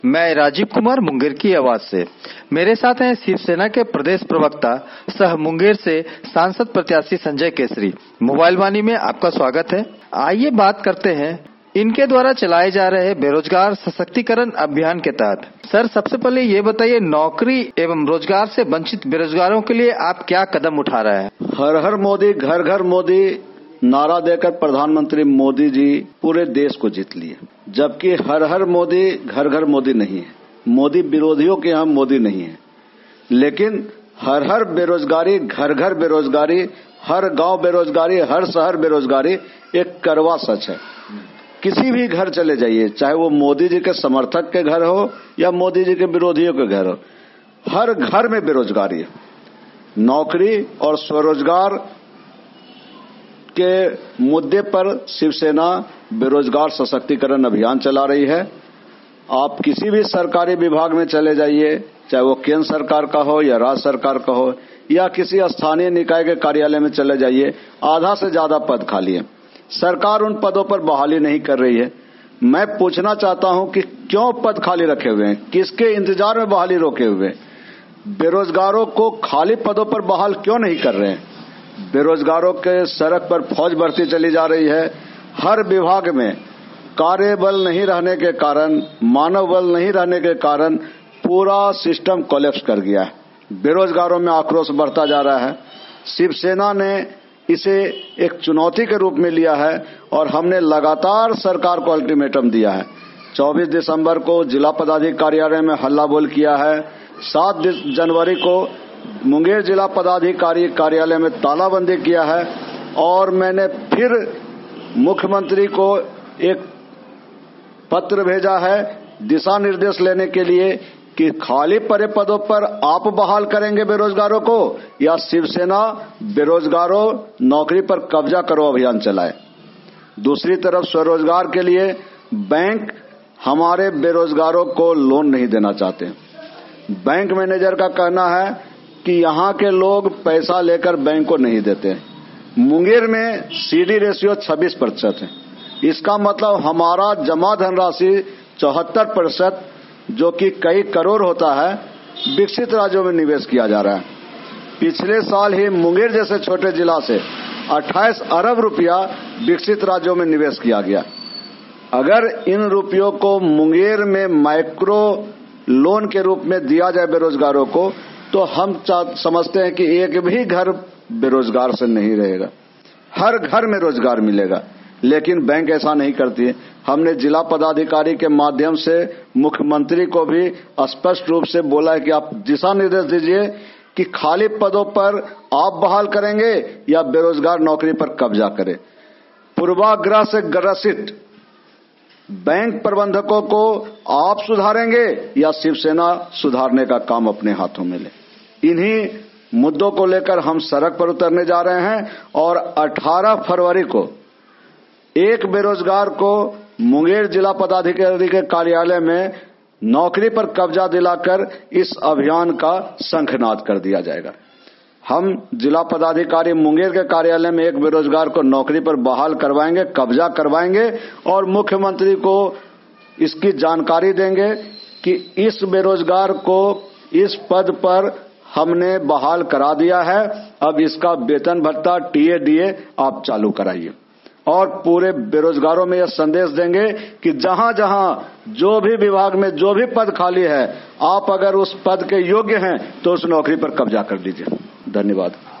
मैं राजीव कुमार मुंगेर की आवाज से। मेरे साथ हैं शिवसेना के प्रदेश प्रवक्ता सह मुंगेर से सांसद प्रत्याशी संजय केसरी। मोबाइल वाणी में आपका स्वागत है। आइए बात करते हैं इनके द्वारा चलाए जा रहे बेरोजगार सशक्तिकरण अभियान के तहत। सर, सबसे पहले ये बताइए, नौकरी एवं रोजगार से वंचित बेरोजगारों के लिए आप क्या कदम उठा रहे हैं? हर हर मोदी, घर घर मोदी नारा देकर प्रधानमंत्री मोदी जी पूरे देश को जीत लिए। जबकि हर हर मोदी, घर घर मोदी नहीं है। मोदी विरोधियों के यहाँ मोदी नहीं है। लेकिन हर हर बेरोजगारी, घर घर बेरोजगारी, हर गांव बेरोजगारी, हर शहर बेरोजगारी एक कड़वा सच है। किसी भी घर चले जाइए, चाहे वो मोदी जी के समर्थक के घर हो या मोदी जी के विरोधियों के घर हो, हर घर में बेरोजगारी है। नौकरी और स्वरोजगार के मुद्दे पर शिवसेना बेरोजगार सशक्तिकरण अभियान चला रही है। आप किसी भी सरकारी विभाग में चले जाइए, चाहे वो केंद्र सरकार का हो या राज्य सरकार का हो या किसी स्थानीय निकाय के कार्यालय में चले जाइए, आधा से ज्यादा पद खाली है। सरकार उन पदों पर बहाली नहीं कर रही है। मैं पूछना चाहता हूं कि क्यों पद खाली रखे हुए हैं, किसके इंतजार में बहाली रोके हुए हैं? बेरोजगारों को खाली पदों पर बहाल क्यों नहीं कर रहे हैं? बेरोजगारों के सड़क पर फौज बढ़ती चली जा रही है। हर विभाग में कार्य बल नहीं रहने के कारण, मानव बल नहीं रहने के कारण पूरा सिस्टम कोलैप्स कर गया है। बेरोजगारों में आक्रोश बढ़ता जा रहा है। शिवसेना ने इसे एक चुनौती के रूप में लिया है और हमने लगातार सरकार को अल्टीमेटम दिया है। 24 दिसंबर को जिला पदाधिकारी कार्यालय में हल्ला बोल किया है। 7 जनवरी को मुंगेर जिला पदाधिकारी कार्यालय में तालाबंदी किया है और मैंने फिर मुख्यमंत्री को एक पत्र भेजा है दिशा निर्देश लेने के लिए कि खाली पड़े पदों पर आप बहाल करेंगे बेरोजगारों को या शिवसेना बेरोजगारों नौकरी पर कब्जा करो अभियान चलाए। दूसरी तरफ स्वरोजगार के लिए बैंक हमारे बेरोजगारों को लोन नहीं देना चाहते। बैंक मैनेजर का कहना है कि यहाँ के लोग पैसा लेकर बैंक को नहीं देते। मुंगेर में सीडी रेशियो 26% है। इसका मतलब हमारा जमा धनराशि 74%, जो कि कई करोड़ होता है, विकसित राज्यों में निवेश किया जा रहा है। पिछले साल ही मुंगेर जैसे छोटे जिला से 28 अरब रुपया विकसित राज्यों में निवेश किया गया। अगर इन रुपयों को मुंगेर में माइक्रो लोन के रूप में दिया जाए बेरोजगारों को, तो हम समझते हैं कि एक भी घर बेरोजगार से नहीं रहेगा। हर घर में रोजगार मिलेगा। लेकिन बैंक ऐसा नहीं करती है। हमने जिला पदाधिकारी के माध्यम से मुख्यमंत्री को भी स्पष्ट रूप से बोला है कि आप दिशा निर्देश दीजिए कि खाली पदों पर आप बहाल करेंगे या बेरोजगार नौकरी पर कब्जा करें। पूर्वाग्रह से ग्रसित बैंक प्रबंधकों को आप सुधारेंगे या शिवसेना सुधारने का काम अपने हाथों में ले। इन्हीं मुद्दों को लेकर हम सड़क पर उतरने जा रहे हैं और 18 फरवरी को एक बेरोजगार को मुंगेर जिला पदाधिकारी के कार्यालय में नौकरी पर कब्जा दिलाकर इस अभियान का शंखनाद कर दिया जाएगा। हम जिला पदाधिकारी मुंगेर के कार्यालय में एक बेरोजगार को नौकरी पर बहाल करवाएंगे, कब्जा करवाएंगे और मुख्यमंत्री को इसकी जानकारी देंगे कि इस बेरोजगार को इस पद पर हमने बहाल करा दिया है, अब इसका वेतन भत्ता टीए डीए आप चालू कराइए। और पूरे बेरोजगारों में यह संदेश देंगे कि जहां जहां जो भी विभाग में जो भी पद खाली है, आप अगर उस पद के योग्य हैं तो उस नौकरी पर कब्जा कर लीजिए। धन्यवाद।